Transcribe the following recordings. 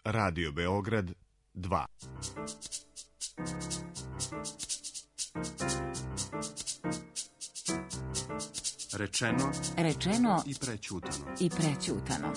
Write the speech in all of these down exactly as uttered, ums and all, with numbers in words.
Radio Beograd dva. Rečeno, Rečeno i prećutano. i prećutano.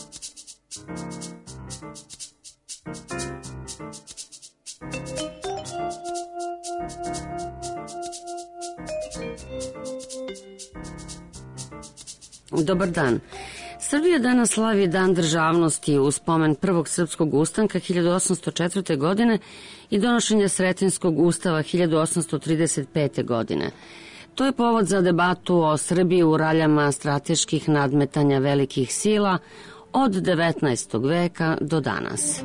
Dobar dan. Srbija danas slavi Dan državnosti u spomen prvog srpskog ustanka hiljadu osamsto četvrte. godine i donošenja Sretenjskog ustava hiljadu osamsto trideset pete. godine. To je povod za debatu o Srbiji u raljama strateških nadmetanja velikih sila od devetnaestog veka do danas.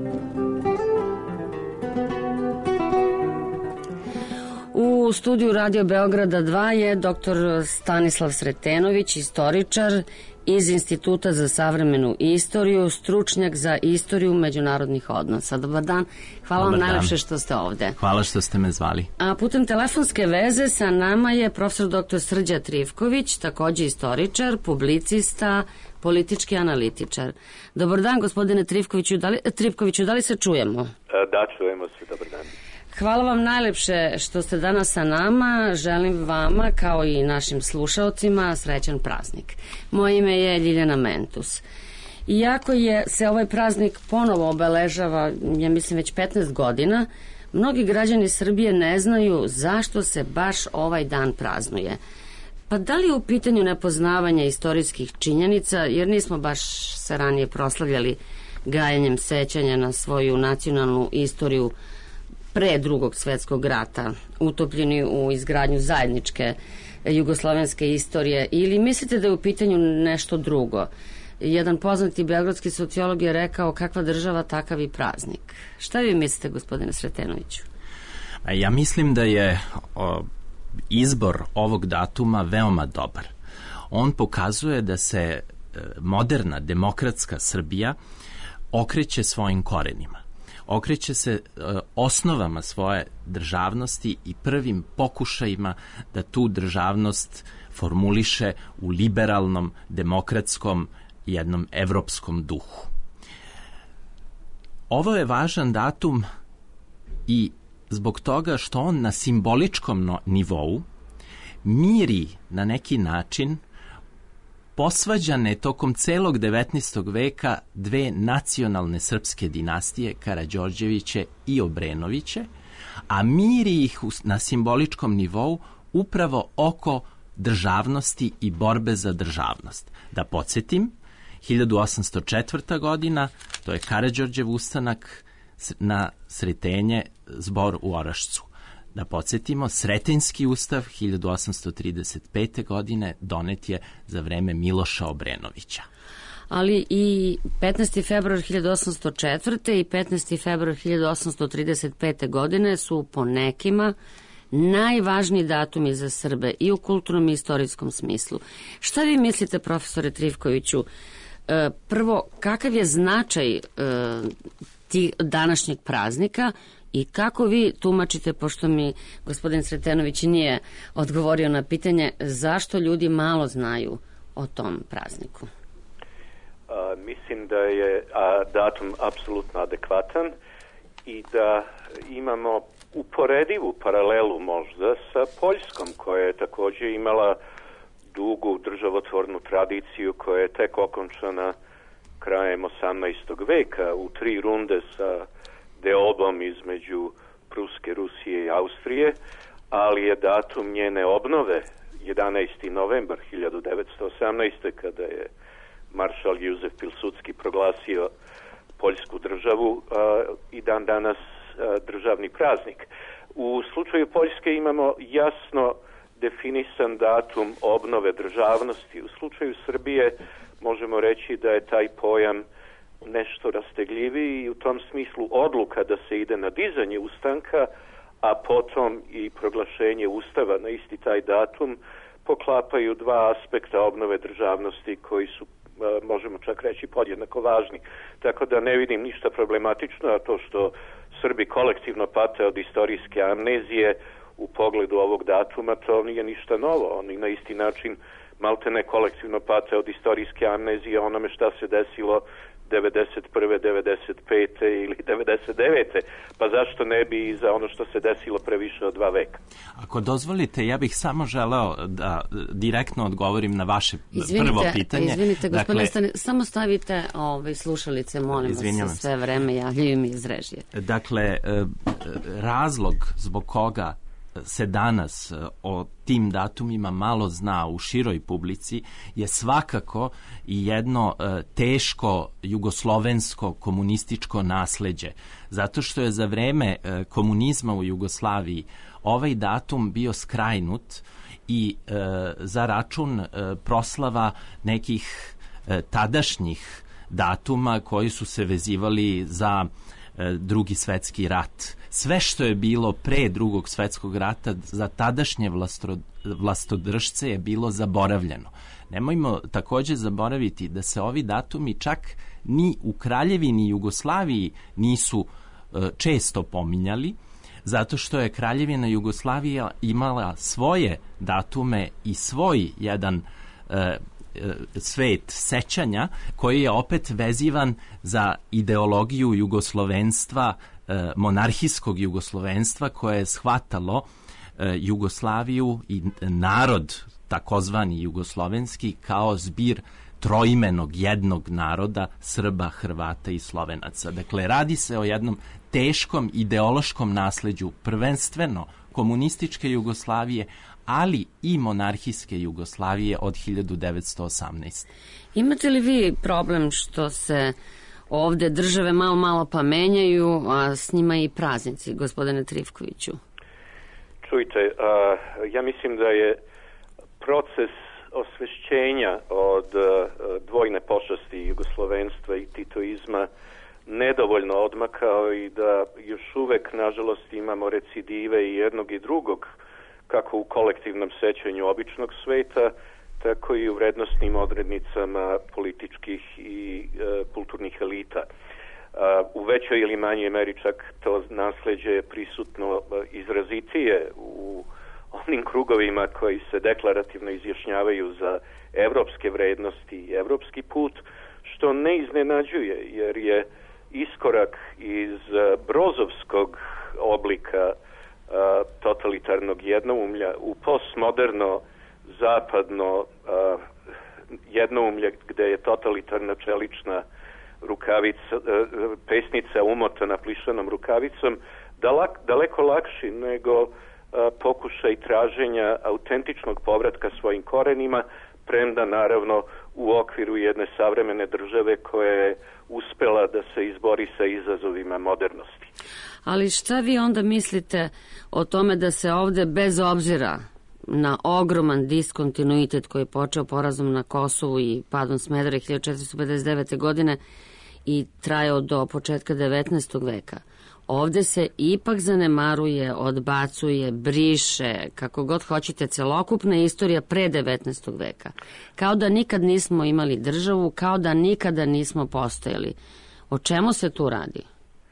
U studiju Radio Beograda dva je doktor Stanislav Sretenović, istoričar iz Instituta za savremenu istoriju, stručnjak za istoriju međunarodnih odnosa. Dobar dan. Hvala Dobar vam dan. najlepše što ste ovde. Hvala što ste me zvali. A putem telefonske veze sa nama je profesor doktor Srđa Trivković, takođe istoričar, publicista, politički analitičar. Dobar dan, gospodine Trivkoviću, da li, Trivkoviću, da li se čujemo? Da, čujemo se, dobar dan. Hvala vam najlepše što ste danas sa nama. Želim vama, kao i našim slušaocima, srećan praznik. Moje ime je Ljiljana Mentus. Iako je se ovaj praznik ponovo obeležava, ja mislim već petnaest godina, mnogi građani Srbije ne znaju zašto se baš ovaj dan praznuje. Pa da li je u pitanju nepoznavanja istorijskih činjenica, jer nismo baš se ranije proslavljali gajanjem sećanja na svoju nacionalnu istoriju pre drugog svetskog rata, utopljeni u izgradnju zajedničke jugoslovenske istorije, ili mislite da je u pitanju nešto drugo? Jedan poznati beogradski sociolog je rekao kakva država, takav i praznik. Šta vi mislite, gospodine Sretenoviću? Ja mislim da je o, izbor ovog datuma veoma dobar. On pokazuje da se e, moderna demokratska Srbija okreće svojim korenima. Okreće se e, osnovama svoje državnosti i prvim pokušajima da tu državnost formuliše u liberalnom, demokratskom, jednom evropskom duhu. Ovo je važan datum i zbog toga što on na simboličkom no, nivou miri na neki način posvađane tokom celog devetnaestog veka dve nacionalne srpske dinastije, Karađorđeviće i Obrenoviće, a miri ih na simboličkom nivou upravo oko državnosti i borbe za državnost. Da podsjetim, hiljadu osamsto četvrta. godina, to je Karađorđev ustanak na Sretenje, zbor u Orašcu. Da podsjetimo, Sretenjski ustav hiljadu osamsto trideset pete. godine donet je za vreme Miloša Obrenovića. Ali i petnaesti februar hiljadu osamsto četvrte. i petnaesti februar hiljadu osamsto trideset pete. godine su po nekima najvažniji datumi za Srbe i u kulturnom i istorijskom smislu. Šta vi mislite, profesore Trivkoviću? E, prvo, kakav je značaj e, ti današnjeg praznika i kako vi tumačite, pošto mi gospodin Sretenović nije odgovorio na pitanje, zašto ljudi malo znaju o tom prazniku? A, mislim da je a, datum apsolutno adekvatan i da imamo uporedivu paralelu možda sa Poljskom, koja je također imala dugu državotvornu tradiciju koja je tek okončana krajem osamnaestog. veka u tri runde sa deobom između Pruske, Rusije i Austrije, ali je datum njene obnove jedanaesti novembar hiljadu devetsto osamnaeste. kada je maršal Juzef Pilsudski proglasio Poljsku državu a, i dan danas a, državni praznik. U slučaju Poljske imamo jasno definisan datum obnove državnosti. U slučaju Srbije možemo reći da je taj pojam nešto rastegljiviji i u tom smislu odluka da se ide na dizanje ustanka, a potom i proglašenje ustava na isti taj datum poklapaju dva aspekta obnove državnosti koji su, možemo čak reći, podjednako važni. Tako da ne vidim ništa problematično, a to što Srbi kolektivno pate od istorijske amnezije u pogledu ovog datuma, to nije ništa novo. Oni na isti način maltene kolektivno pate od istorijske amnezije onome šta se desilo devedeset prve, devedeset pete ili devedeset devete Pa zašto ne bi i za ono što se desilo pre više od dva veka? Ako dozvolite, ja bih samo želeo da direktno odgovorim na vaše izvinite, prvo pitanje. Izvinite, gospodine, dakle, samo stavite ove slušalice, molim vas, sve vreme javljaju mi iz režije. Dakle, razlog zbog koga se danas o tim datumima malo zna u široj publici je svakako i jedno teško jugoslovensko komunističko nasleđe. Zato što je za vreme komunizma u Jugoslaviji ovaj datum bio skrajnut i e, za račun e, proslava nekih e, tadašnjih datuma koji su se vezivali za e, drugi svetski rat. Sve što je bilo pre drugog svetskog rata za tadašnje vlastro, vlastodržce je bilo zaboravljeno. Nemojmo takođe zaboraviti da se ovi datumi čak ni u Kraljevini Jugoslaviji nisu e, često pominjali, zato što je Kraljevina Jugoslavija imala svoje datume i svoj jedan e, e, svet sećanja koji je opet vezivan za ideologiju jugoslovenstva, e, monarhijskog jugoslovenstva koje je shvatalo e, Jugoslaviju i narod takozvani jugoslovenski kao zbir troimenog jednog naroda Srba, Hrvata i Slovenaca. Dakle, radi se o jednom teškom ideološkom nasleđu prvenstveno komunističke Jugoslavije, ali i monarhijske Jugoslavije od hiljadu devetsto osamnaeste. Imate li vi problem što se ovde države malo malo pa menjaju, a s njima i praznici, gospodine Trifkoviću? Čujte, uh, ja mislim da je proces osvešćenja od uh, dvojne pošasti jugoslovenstva i titoizma nedovoljno odmakao i da još uvek, nažalost, imamo recidive i jednog i drugog, kako u kolektivnom sećanju običnog sveta, tako i u vrednostnim odrednicama političkih i e, kulturnih elita. A, u većoj ili manjoj meri čak to nasleđe je prisutno izrazitije u onim krugovima koji se deklarativno izjašnjavaju za evropske vrednosti i evropski put, što ne iznenađuje, jer je iskorak iz brozovskog oblika a, totalitarnog jednoumlja u postmoderno zapadno a, jednoumlje gde je totalitarna čelična rukavica, a, pesnica umotana plišanom rukavicom dalek, daleko lakši nego a, pokušaj traženja autentičnog povratka svojim korenima, premda naravno u okviru jedne savremene države koja je uspela da se izbori sa izazovima modernosti. Ali šta vi onda mislite o tome da se ovde bez obzira na ogroman diskontinuitet koji je počeo porazom na Kosovu i padom Smedereva hiljadu četiristo pedeset devete. godine i trajao do početka devetnaestog veka, ovde se ipak zanemaruje, odbacuje, briše, kako god hoćete, celokupna istorija pre devetnaestog veka. Kao da nikad nismo imali državu, kao da nikada nismo postojali. O čemu se tu radi?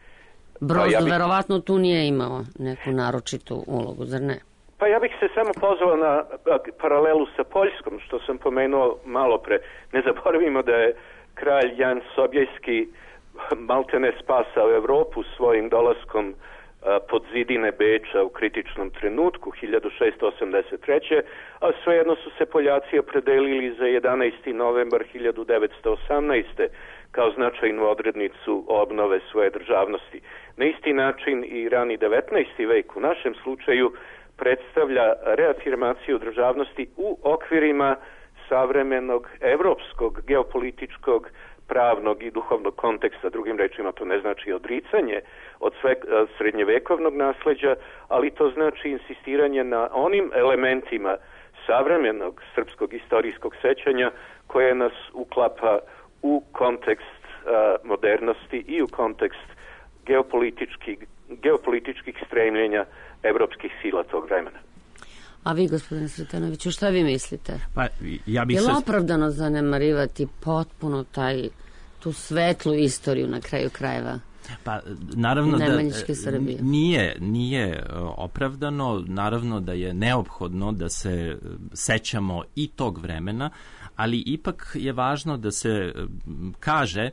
Broz ja bih... verovatno tu nije imao neku naročitu ulogu, zar ne? Pa ja bih se samo pozvao na paralelu sa Poljskom, što sam pomenuo malo pre. Ne zaboravimo da je kralj Jan Sobieski maltene spasao Evropu svojim dolaskom a, pod zidine Beča u kritičnom trenutku hiljadu šesto osamdeset treće. a svejedno su se Poljaci opredelili za jedanaesti novembar hiljadu devetsto osamnaeste. kao značajnu odrednicu obnove svoje državnosti. Na isti način i rani devetnaesti vek u našem slučaju predstavlja reafirmaciju državnosti u okvirima savremenog evropskog, geopolitičkog, pravnog i duhovnog konteksta. Drugim rečima, to ne znači odricanje od sve, srednjevekovnog nasleđa, ali to znači insistiranje na onim elementima savremenog srpskog istorijskog sećanja koje nas uklapa u kontekst uh, modernosti i u kontekst geopolitičkih, geopolitičkih stremljenja evropskih sila tog vremena. A vi, gospodine Sretenoviću, šta vi mislite? Pa, ja bih je li se... opravdano zanemarivati potpuno taj, tu svetlu istoriju na kraju krajeva? Pa, naravno da Srbije. nije, nije opravdano, naravno da je neophodno da se sećamo i tog vremena, ali ipak je važno da se kaže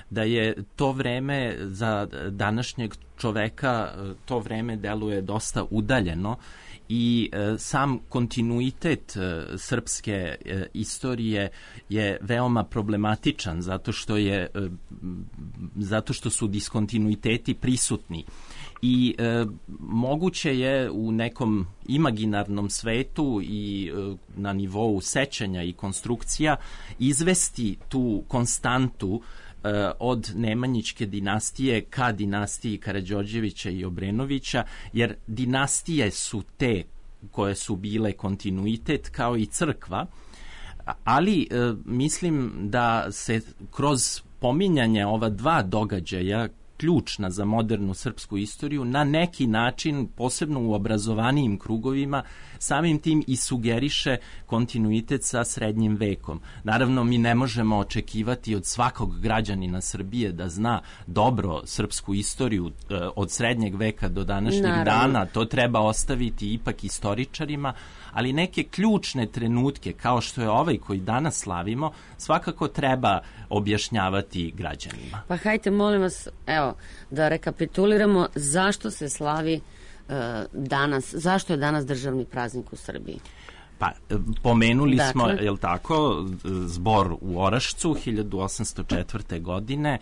da je to vreme za današnjeg čoveka, to vreme deluje dosta udaljeno i e, sam kontinuitet e, srpske e, istorije je veoma problematičan zato što je e, zato što su diskontinuiteti prisutni i e, moguće je u nekom imaginarnom svetu i e, na nivou sećanja i konstrukcija izvesti tu konstantu e, od Nemanjićke dinastije ka dinastiji Karađorđevića i Obrenovića, jer dinastije su te koje su bile kontinuitet kao i crkva, ali e, mislim da se kroz pominjanje ova dva događaja ključna za modernu srpsku istoriju, na neki način, posebno u obrazovanijim krugovima, samim tim i sugeriše kontinuitet sa srednjim vekom. Naravno, mi ne možemo očekivati od svakog građanina Srbije da zna dobro srpsku istoriju od srednjeg veka do današnjeg Naravno. dana. To treba ostaviti ipak istoričarima, ali neke ključne trenutke, kao što je ovaj koji danas slavimo, svakako treba objašnjavati građanima. Pa hajte, molim vas, evo, da rekapituliramo zašto se slavi uh, danas, zašto je danas državni praznik u Srbiji? Pa, pomenuli dakle. smo, je li tako, zbor u Orašcu hiljadu osamsto četvrte. godine,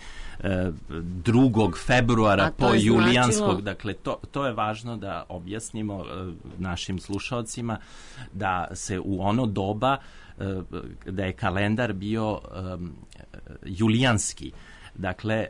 drugog februara po julijanskog, značilo... dakle, to, to je važno da objasnimo našim slušalcima, da se u ono doba, da je kalendar bio um, julijanski, dakle,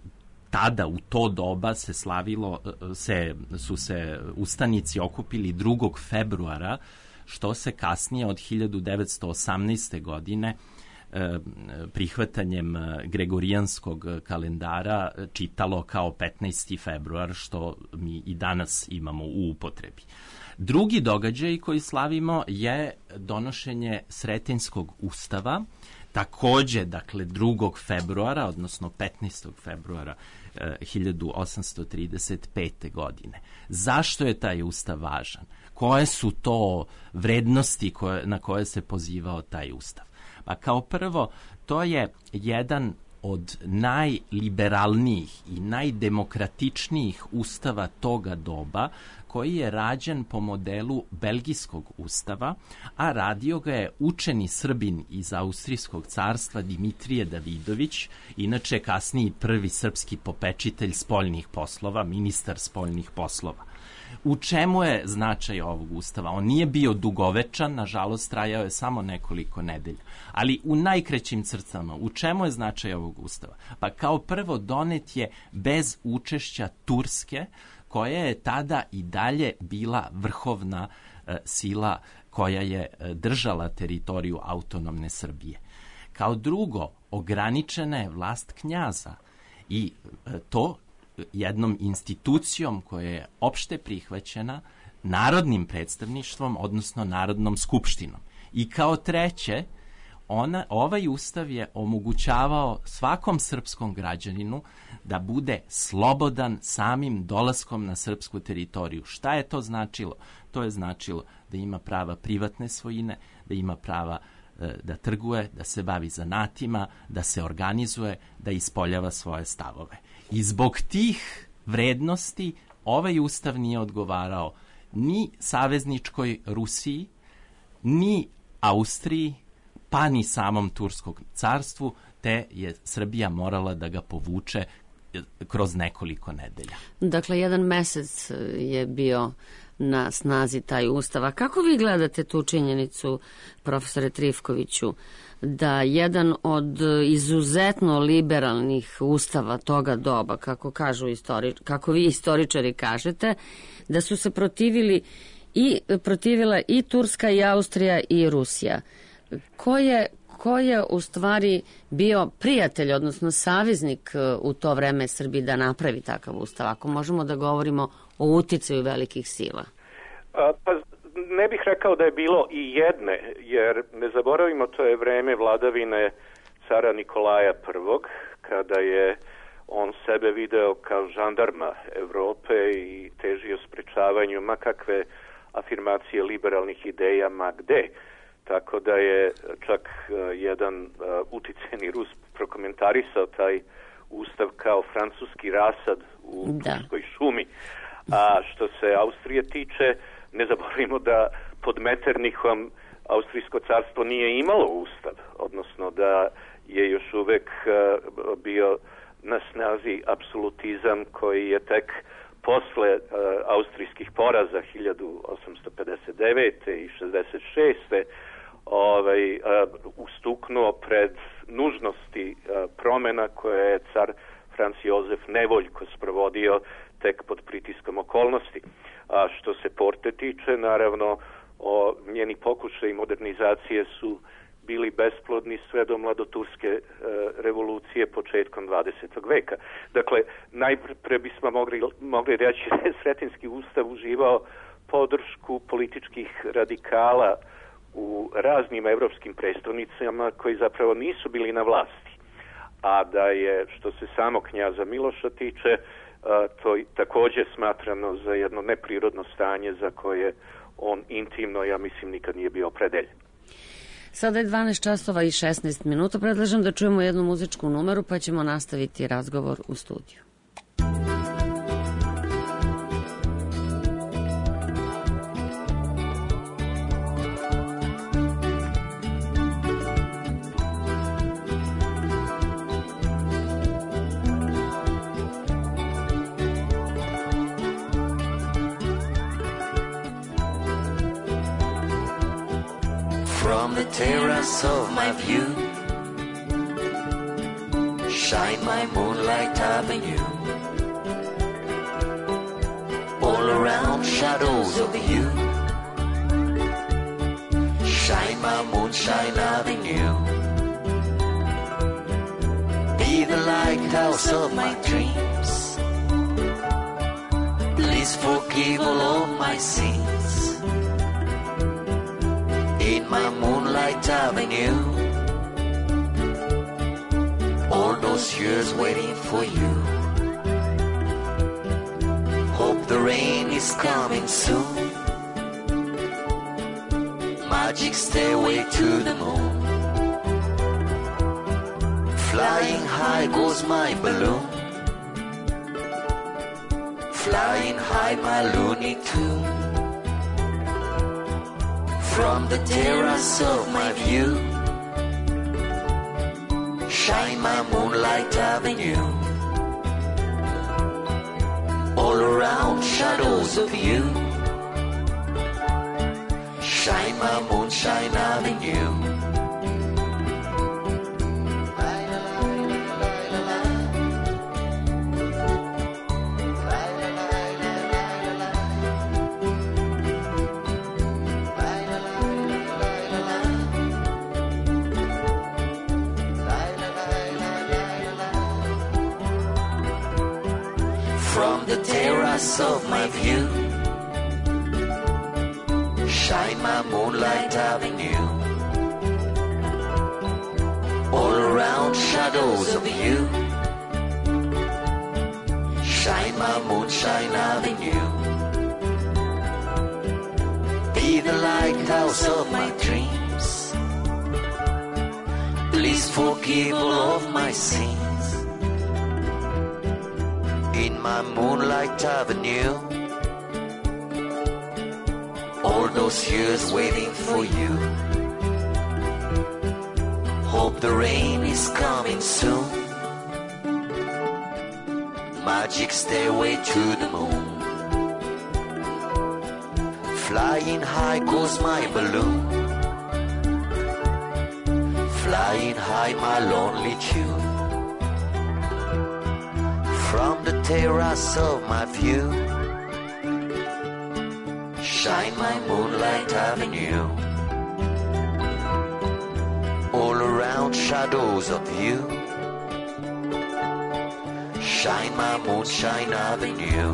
tada u to doba se slavilo, se, su se ustanici okupili drugog februara, što se kasnije od hiljadu devetsto osamnaeste. godine e, prihvatanjem gregorijanskog kalendara čitalo kao petnaesti februar, što mi i danas imamo u upotrebi. Drugi događaj koji slavimo je donošenje Sretenjskog ustava, takođe, dakle, drugog februara, odnosno petnaestog februara e, hiljadu osamsto trideset pete. godine. Zašto je taj ustav važan? Koje su to vrednosti koje, na koje se pozivao taj ustav? Pa kao prvo, to je jedan od najliberalnijih i najdemokratičnijih ustava toga doba, koji je rađen po modelu belgijskog ustava, a radio ga je učeni Srbin iz Austrijskog carstva Dimitrije Davidović, inače kasniji prvi srpski popečitelj spoljnih poslova, ministar spoljnih poslova. U čemu je značaj ovog ustava? On nije bio dugovečan, nažalost, trajao je samo nekoliko nedelja. Ali u najkraćim crtama, u čemu je značaj ovog ustava? Pa kao prvo, donet je bez učešća Turske, koja je tada i dalje bila vrhovna e, sila koja je e, držala teritoriju autonomne Srbije. Kao drugo, ograničena je vlast knjaza i e, to jednom institucijom koja je opšte prihvaćena, narodnim predstavništvom, odnosno Narodnom skupštinom. I kao treće, ona, ovaj ustav je omogućavao svakom srpskom građaninu da bude slobodan samim dolaskom na srpsku teritoriju. Šta je to značilo? To je značilo da ima prava privatne svojine, da ima prava e, da trguje, da se bavi zanatima, da se organizuje, da ispoljava svoje stavove. I zbog tih vrednosti ovaj ustav nije odgovarao ni savezničkoj Rusiji, ni Austriji, pa ni samom Turskom carstvu, te je Srbija morala da ga povuče kroz nekoliko nedelja. Dakle, jedan mesec je bio na snazi taj ustav. A kako vi gledate tu činjenicu, profesore Trifkoviću, da jedan od izuzetno liberalnih ustava toga doba, kako kažu istori, kako vi istoričari kažete, da su se protivili i protivila i Turska i Austrija i Rusija. Ko je, ko je u stvari bio prijatelj, odnosno saveznik u to vreme Srbiji da napravi takav ustav, ako možemo da govorimo o uticaju velikih sila? A, pa ne bih rekao da je bilo i jedne, jer ne zaboravimo, to je vreme vladavine cara Nikolaja prvog, kada je on sebe video kao žandarma Evrope i težio sprečavanju ma kakve afirmacije liberalnih ideja ma gde. Tako da je čak uh, jedan uh, uticajni Rus prokomentarisao taj ustav kao francuski rasad u Da. turskoj šumi. A što se Austrije tiče, ne zaboravimo da pod Metternichom Austrijsko carstvo nije imalo ustav, odnosno da je još uvek uh, bio na snazi apsolutizam koji je tek posle uh, austrijskih poraza hiljadu osamsto pedeset devete i šezdeset šeste ovaj, uh, ustuknuo pred nužnosti uh, promena koje je car Franz Jozef nevoljko sprovodio tek pod pritiskom okolnosti. A što se Porte tiče, naravno, o, njeni pokušaji modernizacije su bili besplodni sve do mladoturske e, revolucije početkom dvadesetog veka. Dakle, najpre bismo mogli, mogli reći da je Sretenjski ustav uživao podršku političkih radikala u raznim evropskim prestolnicama koji zapravo nisu bili na vlasti. A da je, što se samo knjaza Miloša tiče, to je također smatrano za jedno neprirodno stanje za koje on intimno, ja mislim, nikad nije bio opredeljen. Sada je dvanaest časova i šesnaest minuta. Predlažem da čujemo jednu muzičku numeru pa ćemo nastaviti razgovor u studiju. From the terrace of my view shine my moonlight avenue. All around shadows of you shine my moonshine avenue. Be the lighthouse of my dreams. Please forgive all of my sins. In my moonlight avenue, all those years waiting for you. Hope the rain is coming soon. Magic stairway to the moon. Flying high goes my balloon. Flying high my Looney Tune. From the terrace of my view shine my moonlight avenue. All around shadows of you shine my moonshine avenue. From the terrace of my view shine my moonlight avenue. All around shadows of you shine my moonshine avenue. Be the lighthouse of my dreams. Please forgive all of my sins. In my moonlight avenue, all those years waiting for you. Hope the rain is coming soon. Magic stairway to the moon. Flying high goes my balloon. Flying high my lonely tune. From the terrace of my view shine my moonlight avenue. All around shadows of you shine my moonshine avenue.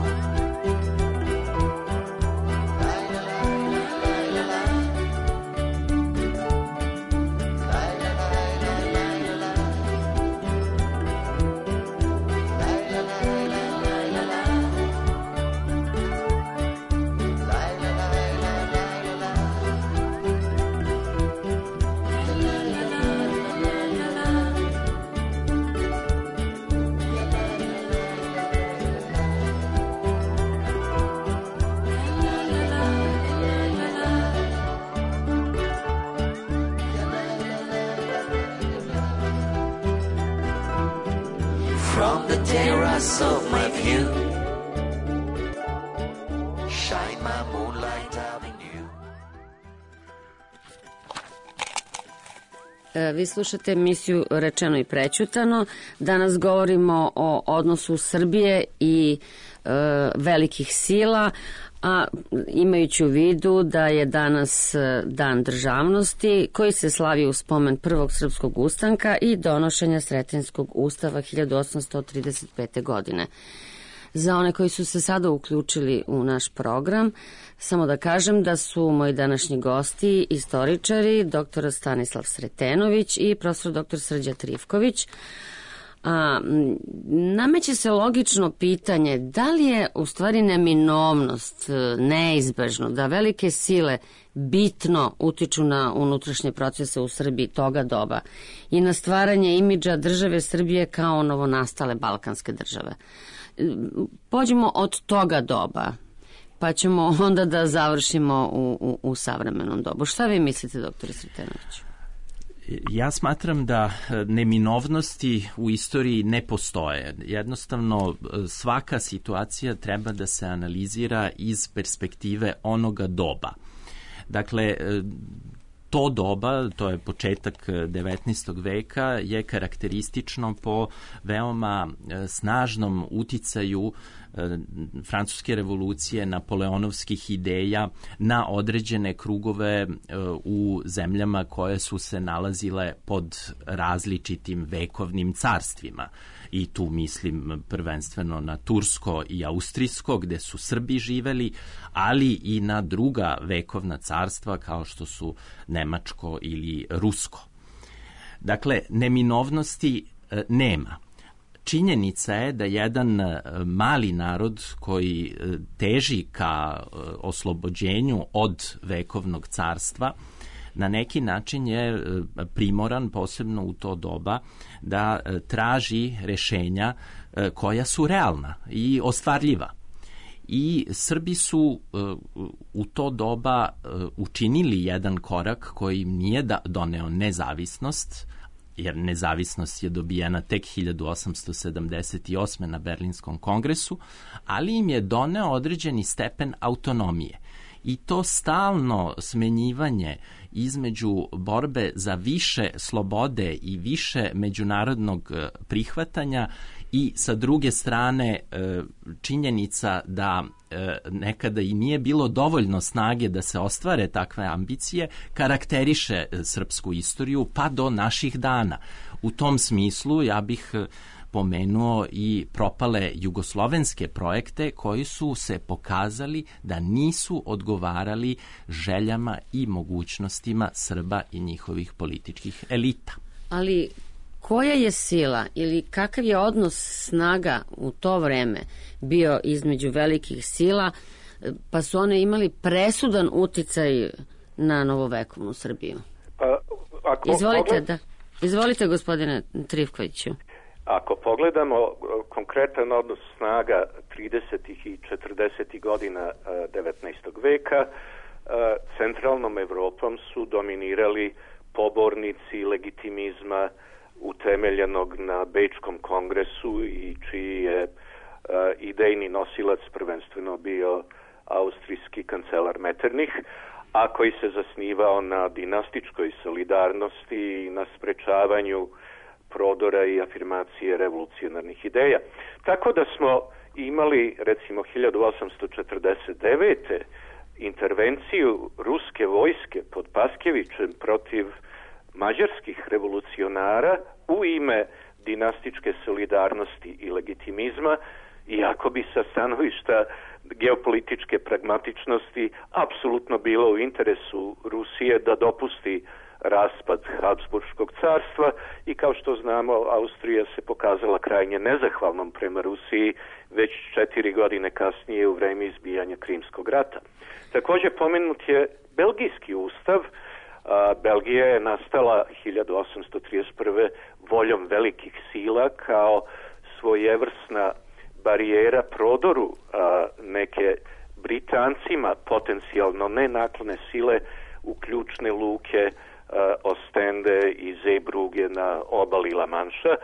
terrace of my view. Shine my moonlight avenue. Vi slušate emisiju Rečeno i prećutano. Danas govorimo o odnosu Srbije i e, velikih sila, a imajući u vidu da je danas Dan državnosti koji se slavi u spomen prvog srpskog ustanka i donošenja Sretenjskog ustava hiljadu osamsto trideset pete. godine. Za one koji su se sada uključili u naš program, samo da kažem da su moji današnji gosti istoričari dr Stanislav Sretenović i profesor dr Srđa Trifković. A, nameće se logično pitanje da li je u stvari neminovnost, neizbežno, da velike sile bitno utiču na unutrašnje procese u Srbiji toga doba i na stvaranje imidža države Srbije kao novonastale balkanske države. Pođemo od toga doba, pa ćemo onda da završimo u, u, u savremenom dobu. Šta vi mislite, doktore Sretenoviću? Ja smatram da neminovnosti u istoriji ne postoje. Jednostavno, svaka situacija treba da se analizira iz perspektive onoga doba. Dakle, to doba, to je početak devetnaestog veka, je karakteristično po veoma snažnom uticaju Francuske revolucije, napoleonovskih ideja na određene krugove u zemljama koje su se nalazile pod različitim vekovnim carstvima. I tu mislim prvenstveno na Tursko i Austrijsko, gde su Srbi živeli, ali i na druga vekovna carstva kao što su Nemačko ili Rusko. Dakle, neminovnosti e, nema. Činjenica je da jedan mali narod koji teži ka oslobođenju od vekovnog carstva na neki način je primoran, posebno u to doba, da traži rešenja koja su realna i ostvarljiva. I Srbi su u to doba učinili jedan korak koji im nije doneo nezavisnost, jer nezavisnost je dobijena tek hiljadu osamsto sedamdeset osme. na Berlinskom kongresu, ali im je doneo određeni stepen autonomije. I to stalno smenjivanje između borbe za više slobode i više međunarodnog prihvatanja i sa druge strane činjenica da nekada i nije bilo dovoljno snage da se ostvare takve ambicije, karakteriše srpsku istoriju pa do naših dana. U tom smislu ja bih pomenuo i propale jugoslovenske projekte koji su se pokazali da nisu odgovarali željama i mogućnostima Srba i njihovih političkih elita. Ali koja je sila ili kakav je odnos snaga u to vreme bio između velikih sila, pa su one imali presudan uticaj na novovekovnu Srbiju? Pa, ako Izvolite, pogled... da. Izvolite, gospodine Trifkoviću. Ako pogledamo konkretan odnos snaga tridesetih i četrdesetih godina devetnaestog veka, centralnom Evropom su dominirali pobornici legitimizma utemeljenog na Bečkom kongresu i čiji je idejni nosilac prvenstveno bio austrijski kancelar Metternich, a koji se zasnivao na dinastičkoj solidarnosti i na sprečavanju prodora i afirmacije revolucionarnih ideja. Tako da smo imali, recimo, hiljadu osamsto četrdeset devete. intervenciju ruske vojske pod Paskjevićem protiv mađarskih revolucionara u ime dinastičke solidarnosti i legitimizma, iako bi sa stanovišta geopolitičke pragmatičnosti apsolutno bilo u interesu Rusije da dopusti raspad Habsburškog carstva i kao što znamo, Austrija se pokazala krajnje nezahvalnom prema Rusiji već četiri godine kasnije u vreme izbijanja Krimskog rata. Također pomenut je Belgijski ustav. A, Belgija je nastala hiljadu osamsto trideset prve. voljom velikih sila kao svojevrsna barijera prodoru a, neke Britancima potencijalno nenaklone sile u ključne luke Ostende i Zeebrugge na obali La Manša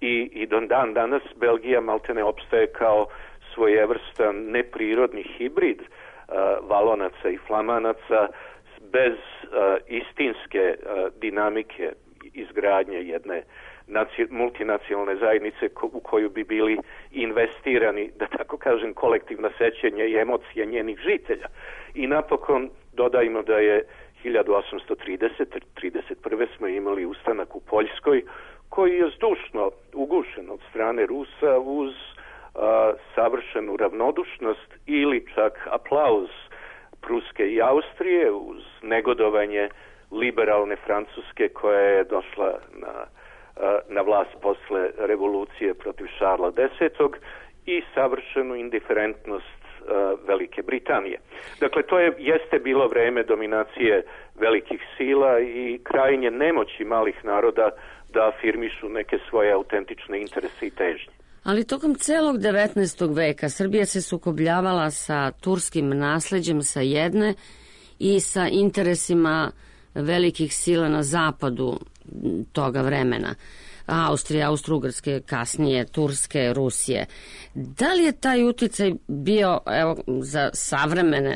i, i do dan danas Belgija maltene opstaje kao svojevrstan neprirodni hibrid uh, Valonaca i Flamanaca bez uh, istinske uh, dinamike izgradnje jedne naci- multinacionalne zajednice ko- u koju bi bili investirani, da tako kažem, kolektivna sećanja i emocije njenih žitelja. I napokon dodajmo da je hiljadu osamsto tridesete. trideset prve smo imali ustanak u Poljskoj koji je zdušno ugušen od strane Rusa uz a, savršenu ravnodušnost ili čak aplauz Pruske i Austrije, uz negodovanje liberalne Francuske koja je došla na, a, na vlast posle revolucije protiv Šarla desetog i savršenu indiferentnost a, Velike Britanije. Dakle, to je, jeste bilo vreme dominacije velikih sila i krajnje nemoći malih naroda da afirmišu neke svoje autentične interese i težnje. Ali tokom celog devetnaestog veka Srbija se sukobljavala sa turskim nasleđem sa jedne i sa interesima velikih sila na zapadu toga vremena. Austrije, Austro-Ugarske, kasnije Turske, Rusije. Da li je taj uticaj bio, evo, za savremene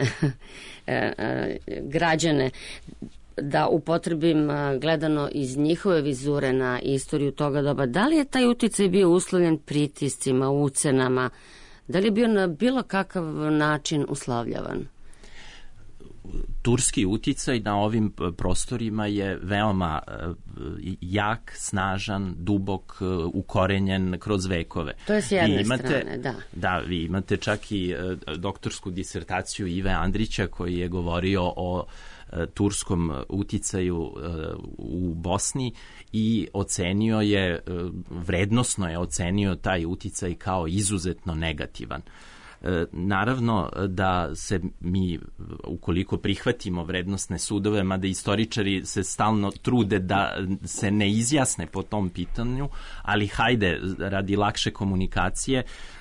građane, da upotrebim gledano iz njihove vizure na istoriju toga doba, da li je taj uticaj bio uslovljen pritiscima, ucenama, da li je bio na bilo kakav način uslovljavan? Turski uticaj na ovim prostorima je veoma jak, snažan, dubok, ukorenjen kroz vekove. To je s jedne imate, strane, da. Da, vi imate čak i doktorsku disertaciju Ive Andrića koji je govorio o turskom uticaju u Bosni i ocenio je, vrednosno je ocenio taj uticaj kao izuzetno negativan. Naravno da se mi, ukoliko prihvatimo vrednosne sudove, mada istoričari se stalno trude da se ne izjasne po tom pitanju, ali hajde, radi lakše komunikacije,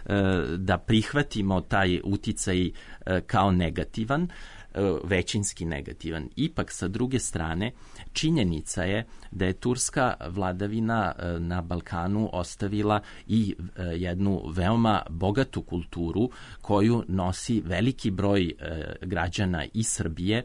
da prihvatimo taj uticaj kao negativan, većinski negativan. Ipak, sa druge strane, činjenica je da je turska vladavina na Balkanu ostavila i jednu veoma bogatu kulturu koju nosi veliki broj građana i Srbije,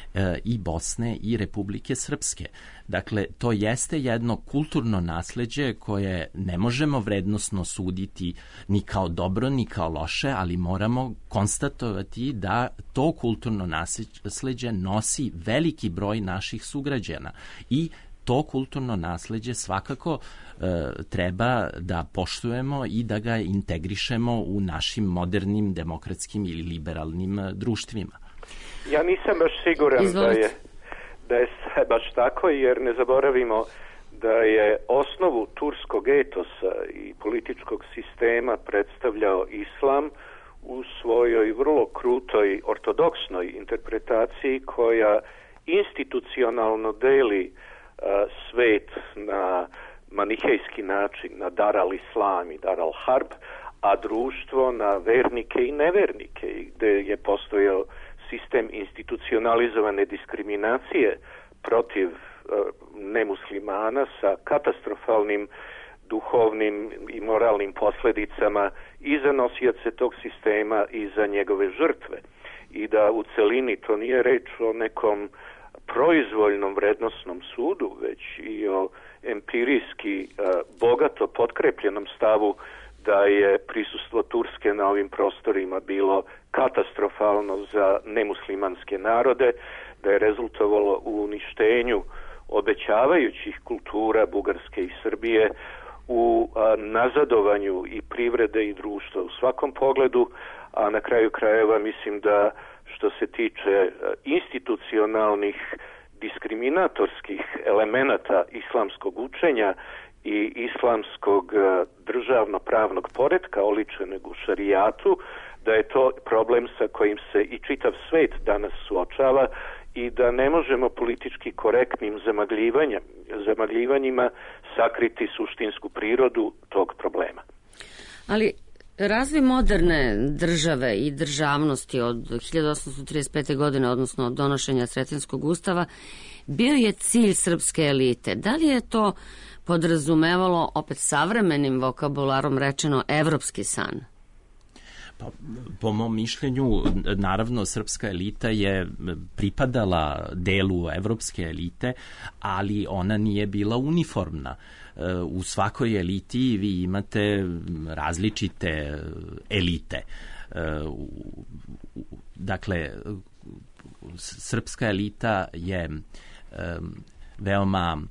i Bosne i Republike Srpske. Dakle, to jeste jedno kulturno nasleđe koje ne možemo vrednosno suditi ni kao dobro, ni kao loše, ali moramo konstatovati da to kulturno nasleđe nosi veliki broj naših sugrađana i to kulturno nasleđe svakako e, treba da poštujemo i da ga integrišemo u našim modernim, demokratskim ili liberalnim društvima. Ja nisam baš siguran da je, da je sve baš tako, jer ne zaboravimo da je osnovu turskog etosa i političkog sistema predstavljao islam u svojoj vrlo krutoj ortodoksnoj interpretaciji koja institucionalno deli uh, svet na manihejski način, na dar al islam i dar al harb, a društvo na vernike i nevernike, gde je postojao sistem institucionalizovane diskriminacije protiv uh, nemuslimana sa katastrofalnim duhovnim i moralnim posledicama i za nosioce tog sistema i za njegove žrtve. I da u celini to nije reč o nekom proizvoljnom vrednosnom sudu, već i o empirijski uh, bogato potkrepljenom stavu da je prisustvo Turske na ovim prostorima bilo katastrofalno za nemuslimanske narode, da je rezultovalo u uništenju obećavajućih kultura Bugarske i Srbije, u a, nazadovanju i privrede i društva u svakom pogledu, a na kraju krajeva mislim da što se tiče a, institucionalnih diskriminatorskih elemenata islamskog učenja i islamskog a, državno-pravnog poretka oličenog u šarijatu, da je to problem sa kojim se i čitav svet danas suočava i da ne možemo politički korektnim zamagljivanjem, zamagljivanjima sakriti suštinsku prirodu tog problema. Ali razvoj moderne države i državnosti od hiljadu osamsto trideset pete. godine, odnosno od donošenja Sretenskog ustava, bio je cilj srpske elite. Da li je to podrazumevalo, opet savremenim vokabularom rečeno, evropski san? Pa, po mom mišljenju, naravno, srpska elita je pripadala delu evropske elite, ali ona nije bila uniformna. U svakoj eliti vi imate različite elite. Dakle, srpska elita je veoma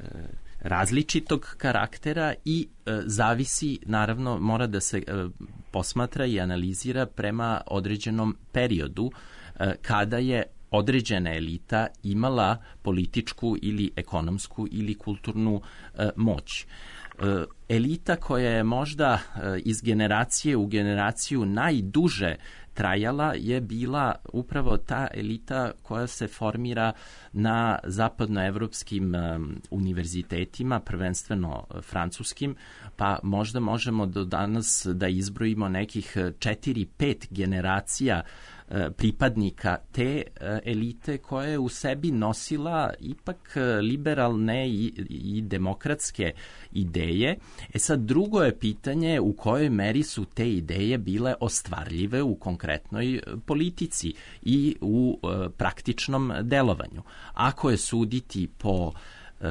različitog karaktera i e, zavisi, naravno, mora da se e, posmatra i analizira prema određenom periodu e, kada je određena elita imala političku ili ekonomsku ili kulturnu e, moć. E, elita koja je možda e, iz generacije u generaciju najduže trajala je bila upravo ta elita koja se formira na zapadnoevropskim um, univerzitetima, prvenstveno francuskim, pa možda možemo do danas da izbrojimo nekih četiri, pet generacija uh, pripadnika te uh, elite koja je u sebi nosila ipak liberalne i, i demokratske ideje. E sad, drugo je pitanje u kojoj meri su te ideje bile ostvarljive u konkretnoj politici i u e, praktičnom delovanju. Ako je suditi po, e,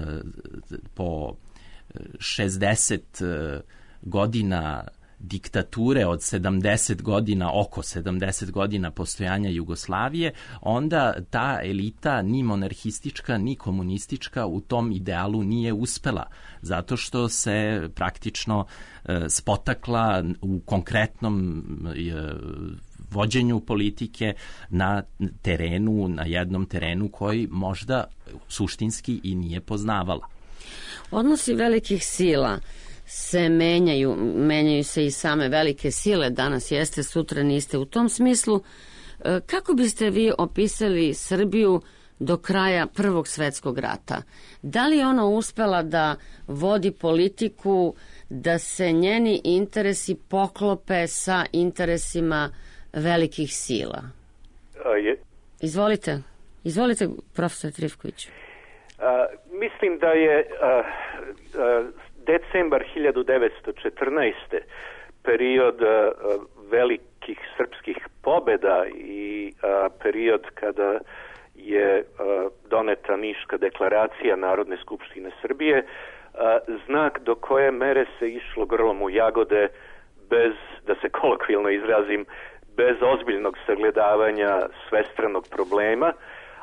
po šezdeset e, godina diktature, od sedamdeset godina, oko sedamdeset godina postojanja Jugoslavije, onda ta elita ni monarhistička ni komunistička u tom idealu nije uspela, zato što se praktično e, spotakla u konkretnom e, vođenju politike na terenu, na jednom terenu koji možda suštinski i nije poznavala. Odnosi velikih sila se menjaju, menjaju se i same velike sile, danas jeste, sutra niste. U tom smislu, kako biste vi opisali Srbiju do kraja Prvog svetskog rata? Da li je ona uspela da vodi politiku, da se njeni interesi poklope sa interesima velikih sila? A je... Izvolite, izvolite, profesor Trifković. A, mislim da je a, a, decembar hiljadu devetsto četrnaeste. period a, velikih srpskih pobeda i a, period kada je a, doneta Niška deklaracija Narodne skupštine Srbije, a, znak do koje mere se išlo grlom u jagode, bez, da se kolokvijalno izrazim, bez ozbiljnog sagledavanja svestranog problema,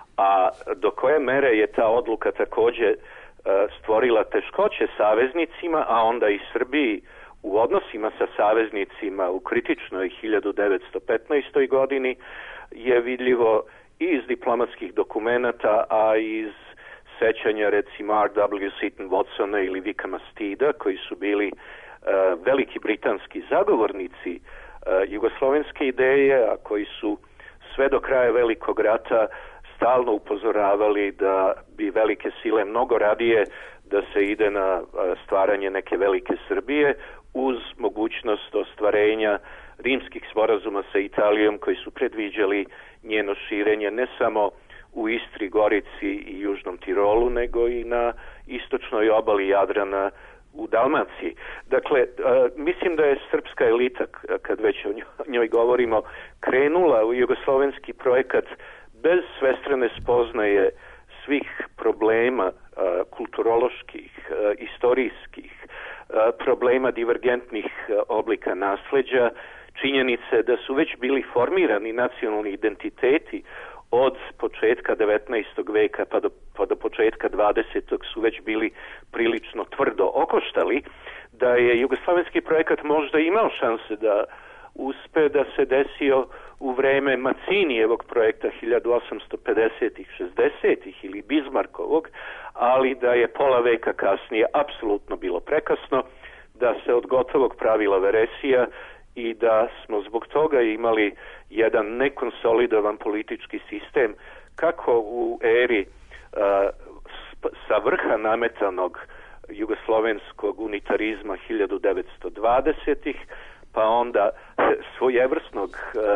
a do koje mere je ta odluka takođe stvorila teškoće saveznicima, a onda i Srbiji u odnosima sa saveznicima u kritičnoj hiljadu devetsto petnaestoj. godini, je vidljivo i iz diplomatskih dokumenata, a iz sećanja recimo R W Seton Watsona ili Vicka Mastida, koji su bili uh, veliki britanski zagovornici uh, jugoslovenske ideje, a koji su sve do kraja Velikog rata stalno upozoravali da bi velike sile mnogo radije da se ide na stvaranje neke velike Srbije uz mogućnost ostvarenja rimskih sporazuma sa Italijom koji su predviđali njeno širenje ne samo u Istri, Gorici i Južnom Tirolu, nego i na istočnoj obali Jadrana u Dalmaciji. Dakle, mislim da je srpska elita, kad već o njoj govorimo, krenula u jugoslovenski projekat bez svestrane spoznaje svih problema a, kulturoloških, a, istorijskih, a, problema divergentnih a, oblika nasleđa, činjenice da su već bili formirani nacionalni identiteti od početka devetnaestog veka pa do, pa do početka dvadesetog su već bili prilično tvrdo okoštali, da je jugoslovenski projekat možda imao šanse da uspe, da se desio u vreme Macinijevog projekta hiljadu osamsto pedesetih, šezdesetih ili Bizmarkovog, ali da je pola veka kasnije apsolutno bilo prekasno, da se od gotovog pravila veresija i da smo zbog toga imali jedan nekonsolidovan politički sistem kako u eri uh, sa vrha nametanog jugoslovenskog unitarizma hiljadu devetsto dvadesetih pa onda svojevrsnog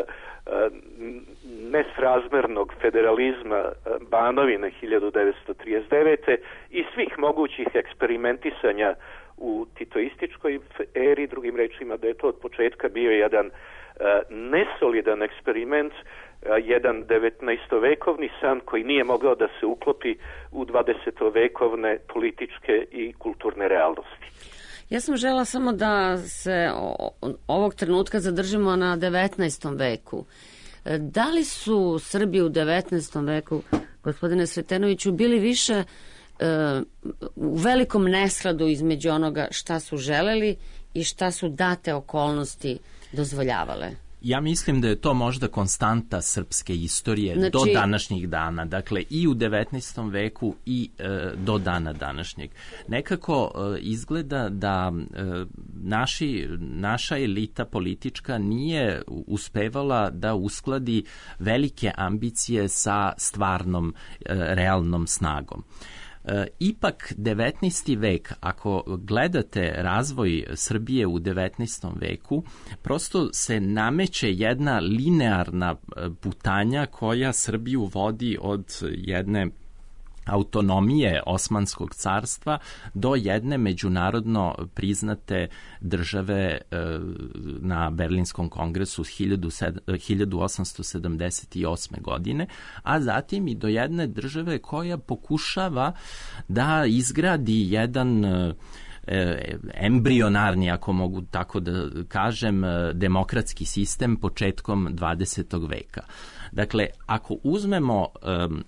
nesrazmernog federalizma Banovine hiljadu devetsto trideset devete i svih mogućih eksperimentisanja u titoističkoj eri, drugim rečima da je to od početka bio jedan nesolidan eksperiment, jedan devetnaestovekovni san koji nije mogao da se uklopi u dvadesetovekovne političke i kulturne realnosti. Ja sam žela samo da se ovog trenutka zadržimo na devetnaestom veku. Da li su Srbi u devetnaestom veku, gospodine Sretenoviću, bili više e, u velikom neskladu između onoga šta su želeli i šta su date okolnosti dozvoljavale? Ja mislim da je to možda konstanta srpske istorije znači, do današnjih dana. Dakle, i u devetnaestom veku i e, do dana današnjeg. Nekako e, izgleda da e, naši, naša elita politička nije uspevala da uskladi velike ambicije sa stvarnom, e, realnom snagom. E, ipak devetnaesti vek, ako gledate razvoj Srbije u devetnaestom veku, prosto se nameće jedna linearna putanja koja Srbiju vodi od jedne autonomije Osmanskog carstva do jedne međunarodno priznate države e, na Berlinskom kongresu hiljadu osamsto sedamdeset osme. godine, a zatim i do jedne države koja pokušava da izgradi jedan e, embrionarni, ako mogu tako da kažem, demokratski sistem početkom dvadesetog veka. Dakle, ako uzmemo um,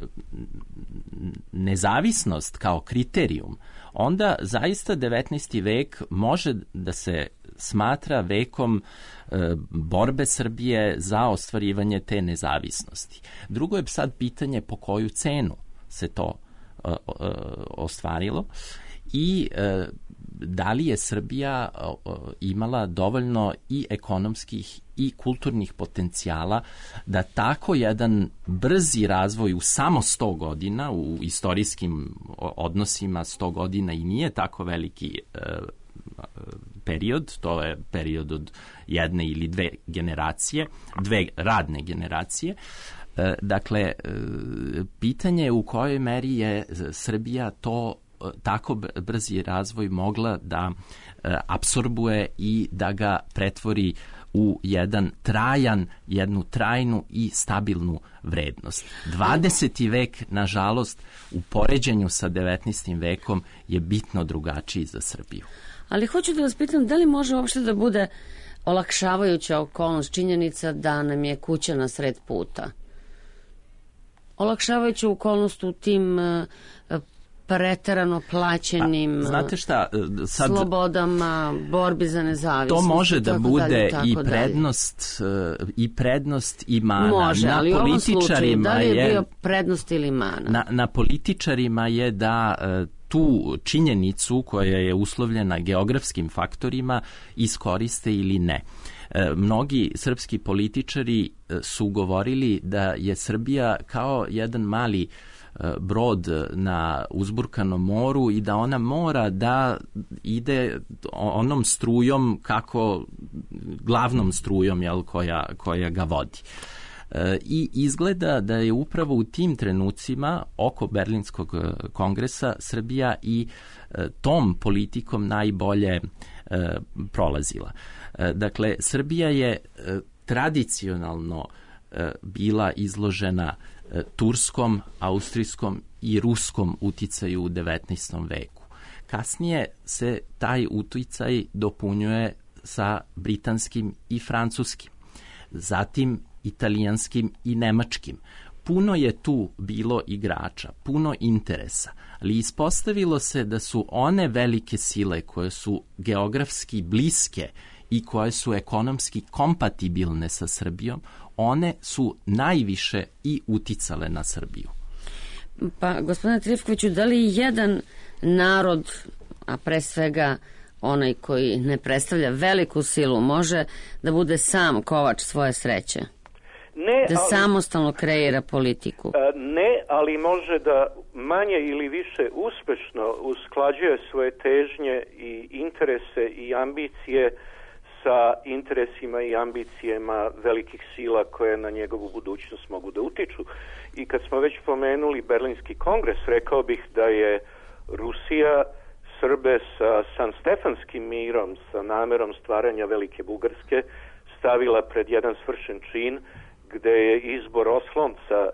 nezavisnost kao kriterijum, onda zaista devetnaesti vek može da se smatra vekom e, borbe Srbije za ostvarivanje te nezavisnosti. Drugo je sad pitanje po koju cenu se to e, e, ostvarilo i e, da li je Srbija e, imala dovoljno i ekonomskih i kulturnih potencijala da tako jedan brzi razvoj u samo sto godina, u istorijskim odnosima sto godina i nije tako veliki e, period, to je period od jedne ili dve generacije, dve radne generacije. E, dakle, e, pitanje je u kojoj meri je Srbija to tako brzi razvoj mogla da e, apsorbuje i da ga pretvori u jedan trajan, jednu trajnu i stabilnu vrednost. dvadeseti vek, nažalost, u poređenju sa devetnaestim vekom je bitno drugačiji za Srbiju. Ali hoću da vas pitam, da li može uopšte da bude olakšavajuća okolnost činjenica da nam je kuća na sred puta? Olakšavajuća okolnost u tim uh, preterano plaćenim pa, znate šta, sad, slobodama, borbi za nezavisnost. To može da bude dalje, i prednost dalje. i prednost i mana. Može, na ali u ovom slučaju, da li je, je bio prednost ili mana? Na, na političarima je da tu činjenicu koja je uslovljena geografskim faktorima iskoriste ili ne. Mnogi srpski političari su govorili da je Srbija kao jedan mali brod na uzburkanom moru i da ona mora da ide onom strujom kako glavnom strujom jel, koja, koja ga vodi. E, I izgleda da je upravo u tim trenucima oko Berlinskog kongresa Srbija i e, tom politikom najbolje e, prolazila. E, dakle, Srbija je e, tradicionalno e, bila izložena turskom, austrijskom i ruskom uticaju u devetnaestom veku. Kasnije se taj uticaj dopunjuje sa britanskim i francuskim, zatim italijanskim i nemačkim. Puno je tu bilo igrača, puno interesa, ali ispostavilo se da su one velike sile koje su geografski bliske i koje su ekonomski kompatibilne sa Srbijom, one su najviše i uticale na Srbiju. Pa, gospodine Trifkoviću, da li jedan narod, a pre svega onaj koji ne predstavlja veliku silu, može da bude sam kovač svoje sreće? Ne, da ali, samostalno kreira politiku? Ne, ali može da manje ili više uspešno usklađuje svoje težnje i interese i ambicije sa interesima i ambicijama velikih sila koje na njegovu budućnost mogu da utiču. I kad smo već pomenuli Berlinski kongres, rekao bih da je Rusija Srbe sa San Stefanskim mirom, sa namerom stvaranja Velike Bugarske, stavila pred jedan svršen čin gde je izbor oslonca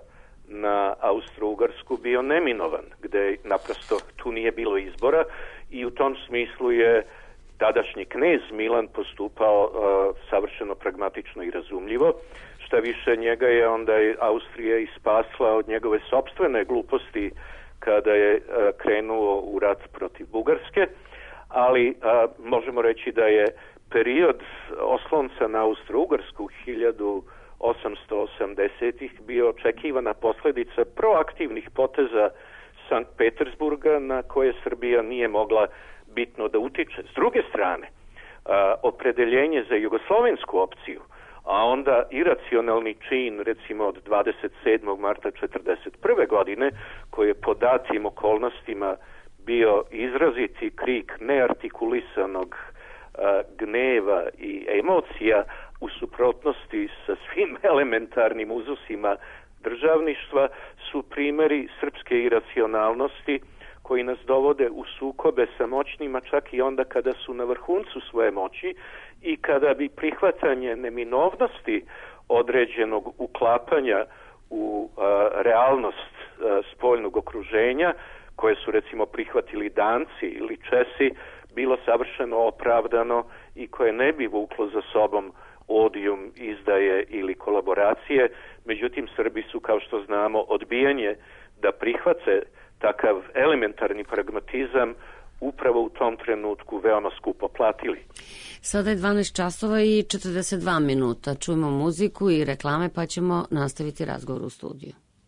na Austro-Ugarsku bio neminovan, gde naprosto tu nije bilo izbora i u tom smislu je tadašnji knez Milan postupao uh, savršeno pragmatično i razumljivo. Šta više, njega je onda Austrija ispasla od njegove sopstvene gluposti kada je uh, krenuo u rat protiv Bugarske, ali uh, možemo reći da je period oslonca na Austro-Ugarsku hiljadu osamsto osamdesetih bio očekivana posledica proaktivnih poteza Sankt Petersburga na koje Srbija nije mogla bitno da utiče. S druge strane, a, opredeljenje za jugoslovensku opciju, a onda iracionalni čin recimo od dvadeset sedmog marta četrdeset prve godine, koji je po datim okolnostima bio izraziti krik neartikulisanog a, gneva i emocija u suprotnosti sa svim elementarnim uzusima državništva, su primeri srpske iracionalnosti koji nas dovode u sukobe sa moćnima čak i onda kada su na vrhuncu svoje moći i kada bi prihvatanje neminovnosti određenog uklapanja u a, realnost a, spoljnog okruženja, koje su recimo prihvatili Danci ili Česi, bilo savršeno opravdano i koje ne bi vuklo za sobom odijum, izdaje ili kolaboracije. Međutim, Srbi su, kao što znamo, odbijanje da prihvate takav elementarni pragmatizam upravo u tom trenutku veoma skupo platili. Sada je dvanaest časova i četrdeset dva minuta. Čujemo muziku i reklame pa ćemo nastaviti razgovor u studiju.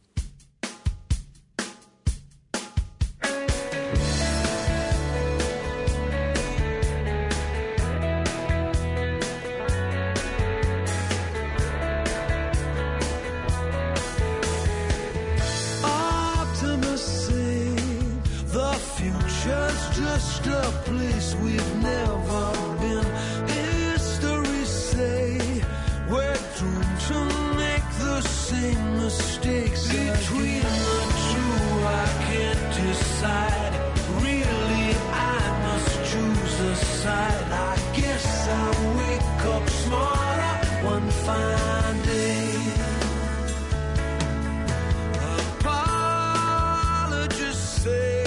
Just a place we've never been. History say we're doomed to make the same mistakes. Between the two I can't decide. Really I must choose a side. I guess I'll wake up smarter one fine day. Apologists say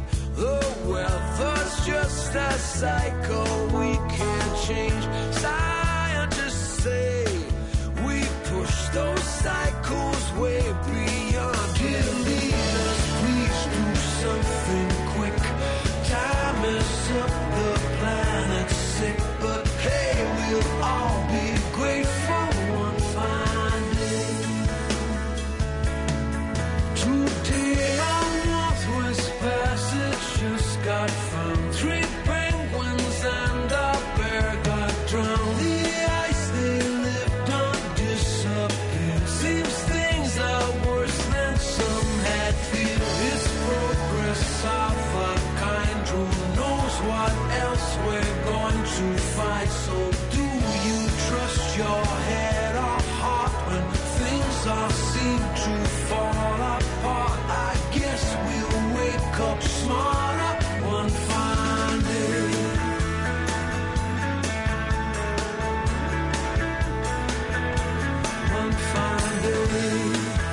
just a cycle we can't change. Scientists say we push those cycles way beyond. Dear leaders, please do something quick. Time is up, the planet's sick, but hey, we'll all be grateful one fine day. Today on Northwest Passage just got from three penguins and a bear got drowned. The ice they lived on disappeared. Seems things are worse than some had feared. It's progress of a kind. Who knows what else we're going to find? So do you trust your head or heart when things all seem to fall apart? I guess we'll wake up smarter one fine day. One fine day.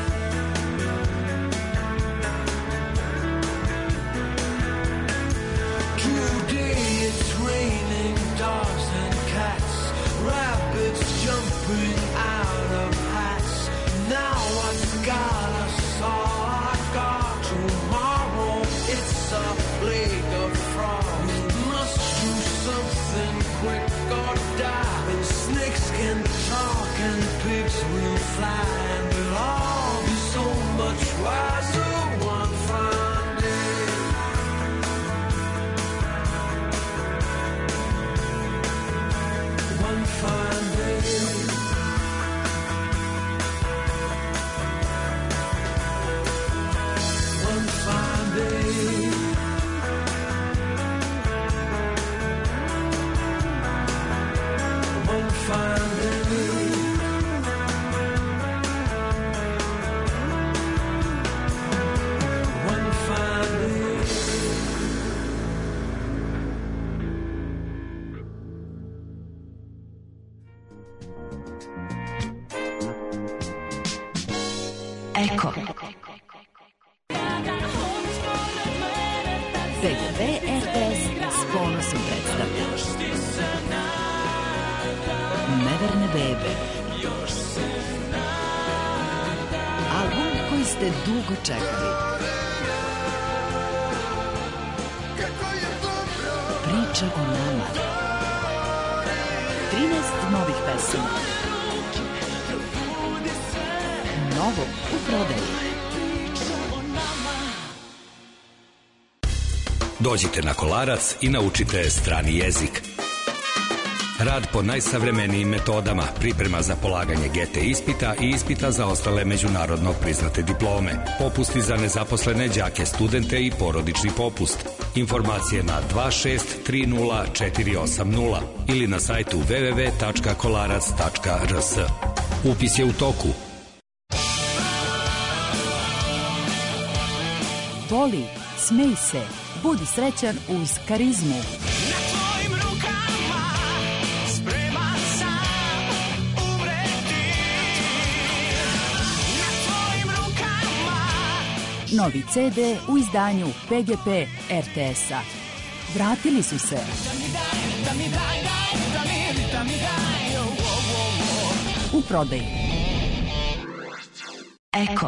Today it's raining dogs and cats, rabbits jumping out of hats. Now what's got us all off guard? Tomorrow it's a plague of frogs. Must do something quick or die. And snakes can talk and pigs will fly, and we'll all be so much wiser one fine day. One fine day. One fine day. Eko. P G P R T S s ponosom predstavlja Neverne bebe. Album koji ste dugo čekali. Priča o nama. trinaest novih pesama. Novo u prodaji. Dođite na Kolarac i naučite strani jezik. Rad po najsavremenijim metodama, priprema za polaganje G T ispita i ispita za ostale međunarodno priznate diplome, popusti za nezaposlene đake, studente i porodični popust. Informacije na dva šest tri nula četiri osam nula ili na sajtu w w w tačka kolarac tačka r s. Upis je u toku. Voli, smej se, budi srećan uz karizmu. Novi C D u izdanju P G P R T S-a. Vratili su se. U prodaji. Eko.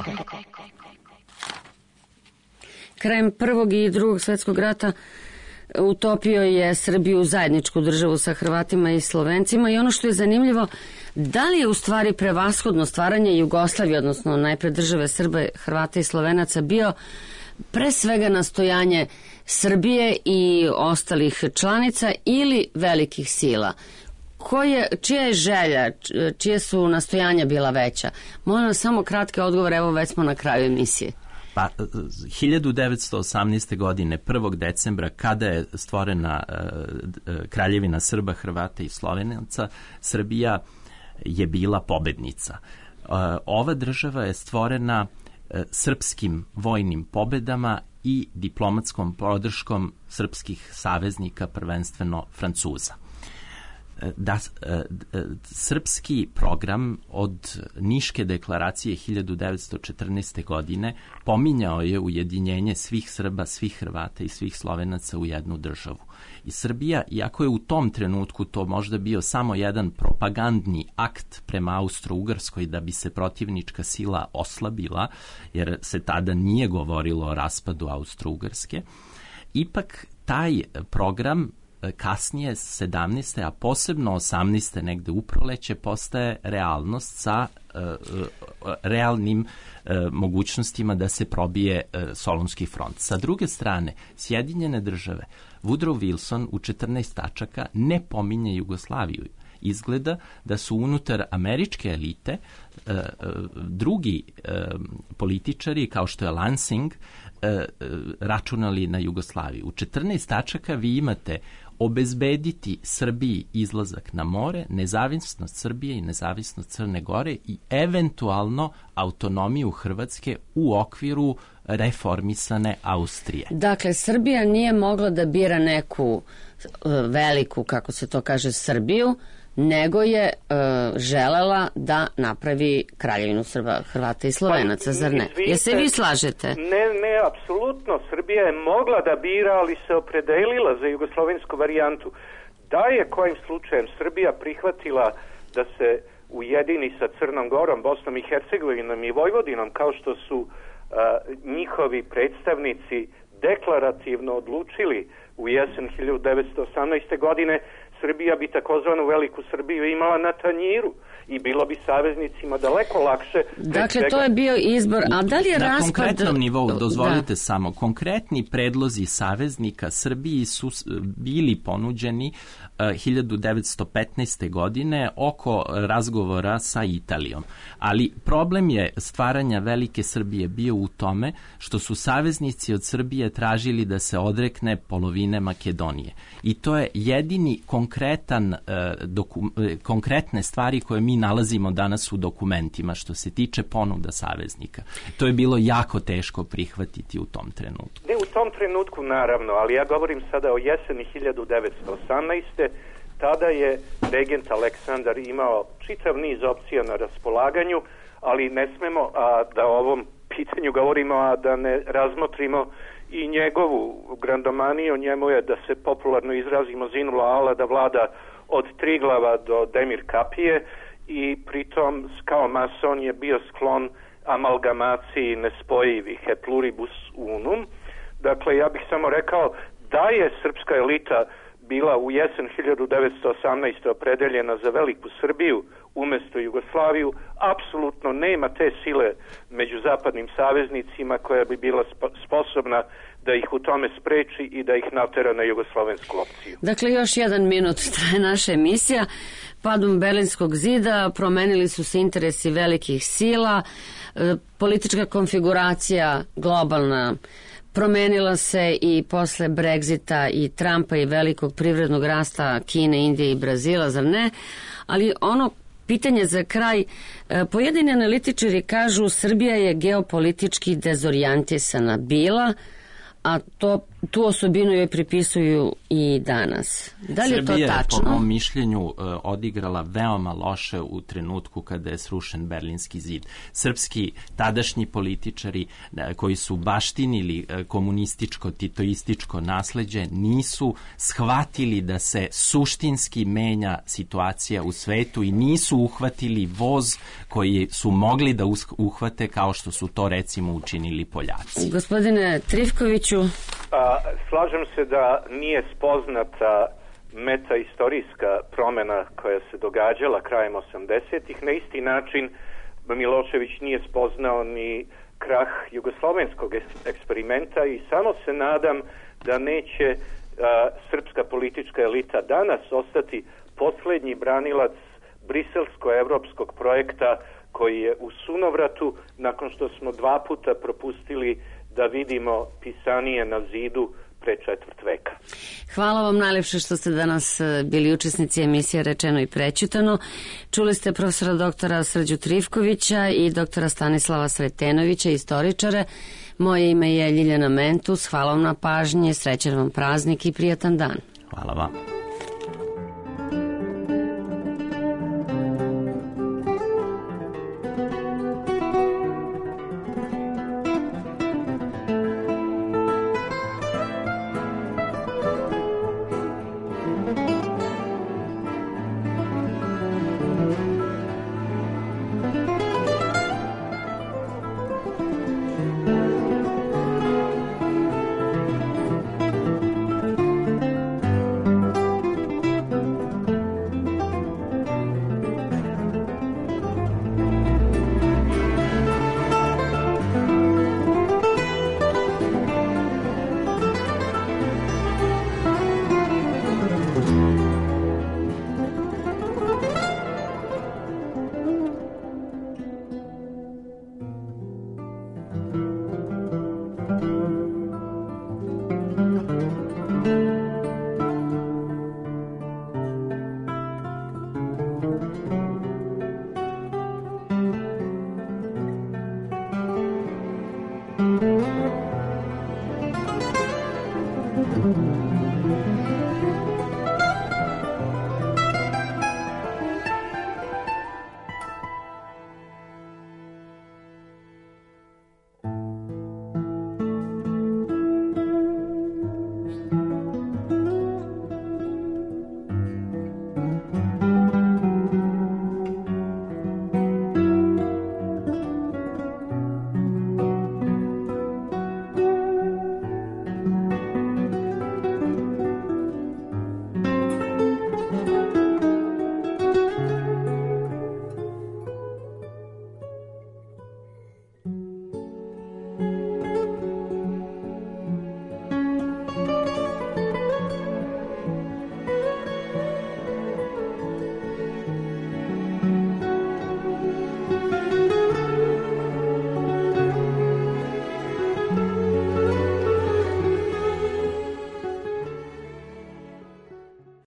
Krajem prvog i drugog svetskog rata utopio je Srbiju u zajedničku državu sa Hrvatima i Slovencima i ono što je zanimljivo, da li je u stvari prevashodno stvaranje Jugoslavije, odnosno najpre države Srba, Hrvata i Slovenaca, bio pre svega nastojanje Srbije i ostalih članica ili velikih sila? Koje, čija je želja, čije su nastojanja bila veća? Molim vas samo kratke odgovore, evo već smo na kraju emisije. Pa, hiljadu devetsto osamnaeste. godine, prvog decembra, kada je stvorena uh, Kraljevina Srba, Hrvata i Slovenaca, Srbija je bila pobednica. Uh, ova država je stvorena uh, srpskim vojnim pobedama i diplomatskom podrškom srpskih saveznika, prvenstveno Francuza. Da, srpski program od Niške deklaracije hiljadu devetsto četrnaeste. godine pominjao je ujedinjenje svih Srba, svih Hrvata i svih Slovenaca u jednu državu. I Srbija, iako je u tom trenutku to možda bio samo jedan propagandni akt prema Austro-Ugarskoj da bi se protivnička sila oslabila, jer se tada nije govorilo o raspadu Austro-Ugarske, ipak taj program kasnije sedamnaeste. a posebno osamnaeste. negde u proleće postaje realnost sa uh, uh, realnim uh, mogućnostima da se probije uh, Solunski front. Sa druge strane, Sjedinjene države, Woodrow Wilson u četrnaest tačaka ne pominje Jugoslaviju. Izgleda da su unutar američke elite uh, uh, drugi uh, političari, kao što je Lansing, uh, uh, računali na Jugoslaviju. U četrnaest tačaka vi imate obezbediti Srbiji izlazak na more, nezavisnost Srbije i nezavisnost Crne Gore i eventualno autonomiju Hrvatske u okviru reformisane Austrije. Dakle, Srbija nije mogla da bira neku uh, veliku, kako se to kaže, Srbiju, nego je uh, želela da napravi Kraljevinu Srba, Hrvata i Slovenaca, zar ne? Je se vi slažete? Ne, ne, apsolutno. Srbija je mogla da bira, ali se opredelila za jugoslovensku varijantu. Da je kojim slučajem Srbija prihvatila da se ujedini sa Crnom Gorom, Bosnom i Hercegovinom i Vojvodinom, kao što su uh, njihovi predstavnici deklarativno odlučili u jesen hiljadu devetsto osamnaeste. godine, Srbija bi takozvanu Veliku Srbiju imala na tanjiru i bilo bi saveznicima daleko lakše. Dakle, to je bio izbor, a da li je na raspad... Na konkretnom nivou, dozvolite da. samo, konkretni predlozi saveznika Srbiji su bili ponuđeni uh, hiljadu devetsto petnaeste. godine oko razgovora sa Italijom. Ali problem je stvaranja Velike Srbije bio u tome što su saveznici od Srbije tražili da se odrekne polovine Makedonije. I to je jedini konkretan, uh, doku, uh, konkretne stvari koje mi nalazimo danas u dokumentima što se tiče ponuda saveznika. To je bilo jako teško prihvatiti u tom trenutku. Ne u tom trenutku naravno, ali ja govorim sada o jeseni hiljadu devetsto osamnaeste. Tada je regent Aleksandar imao čitav niz opcija na raspolaganju, ali ne smemo a, da o ovom pitanju govorimo, a da ne razmotrimo i njegovu grandomaniju. Njemu je, da se popularno izrazimo, zinula ala da vlada od Triglava do Demir Kapije i pritom kao mason je bio sklon amalgamaciji nespojivih, e pluribus unum. Dakle, ja bih samo rekao da je srpska elita bila u jesen hiljadu devetsto osamnaeste. opredeljena za veliku Srbiju umesto Jugoslaviju, apsolutno nema te sile među zapadnim saveznicima koja bi bila sposobna da ih u tome spreči i da ih natera na jugoslovensku opciju. Dakle, još jedan minut traje naša emisija. Padom Berlinskog zida promenili su se interesi velikih sila, e, politička konfiguracija globalna promenila se i posle Brexita i Trumpa i velikog privrednog rasta Kine, Indije i Brazila, zar ne? Ali ono pitanje za kraj, pojedini analitičari kažu Srbija je geopolitički dezorijentisana bila, a to, tu osobinu joj pripisuju i danas. Da li je to tačno? Srbija je, po mom mišljenju, odigrala veoma loše u trenutku kada je srušen Berlinski zid. Srpski tadašnji političari koji su baštinili komunističko, titoističko nasleđe nisu shvatili da se suštinski menja situacija u svetu i nisu uhvatili voz koji su mogli da uhvate kao što su to recimo učinili Poljaci. Gospodine Trifkoviću, A, slažem se da nije spoznata metaistorijska promena koja se događala krajem osamdesetih. Na isti način Milošević nije spoznao ni krah jugoslovenskog eksperimenta i samo se nadam da neće a, srpska politička elita danas ostati poslednji branilac briselsko-evropskog projekta koji je u sunovratu nakon što smo dva puta propustili da vidimo pisanije na zidu pre četvrt veka. Hvala vam najlepše što ste danas bili učesnici emisije Rečeno i prećutano. Čuli ste profesora doktora Srđu Trifkovića i doktora Stanislava Sretenovića, istoričare. Moje ime je Ljiljana Mentus. Hvala vam na pažnji, srećan vam praznik i prijatan dan. Hvala vam.